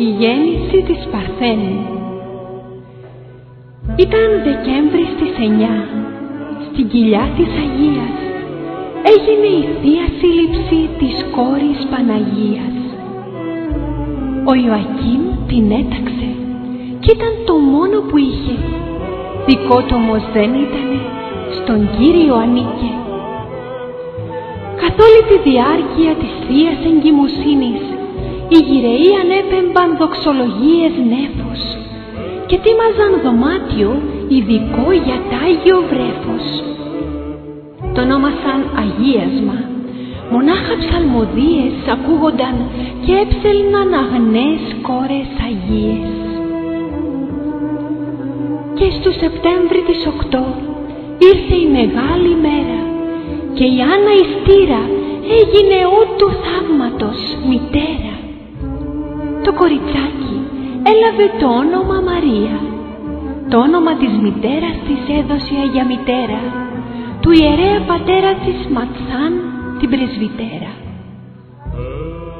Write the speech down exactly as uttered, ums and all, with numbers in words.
Η γέννηση της Παρθένου. Ήταν Δεκέμβρη στις εννιά. Στην κοιλιά της Αγίας έγινε η Θεία Σύλληψη της κόρης Παναγίας. Ο Ιωακήμ την έταξε κι ήταν το μόνο που είχε. Δικό του όμως δεν ήτανε, στον Κύριο ανήκε. Καθ' όλη τη διάρκεια της Θείας Εγκυμοσύνης οι γυρεοί ανέπεμπαν δοξολογίες νέφος και τίμαζαν δωμάτιο ειδικό για τ' Άγιο Βρέφος. Το ονόμασαν Αγίασμα. Μονάχα ψαλμοδίες ακούγονταν και έψελναν αγνές κόρες Αγίες. Και στου Σεπτέμβρη της οκτώ ήρθε η μεγάλη μέρα και η Άννα η στήρα έγινε ότου θαύματος μητέρα. Το κοριτσάκι έλαβε το όνομα Μαρία. Το όνομα της μητέρας της έδωσε η Αγία Μητέρα, του ιερέα πατέρα της Ματσάν την πρεσβυτέρα.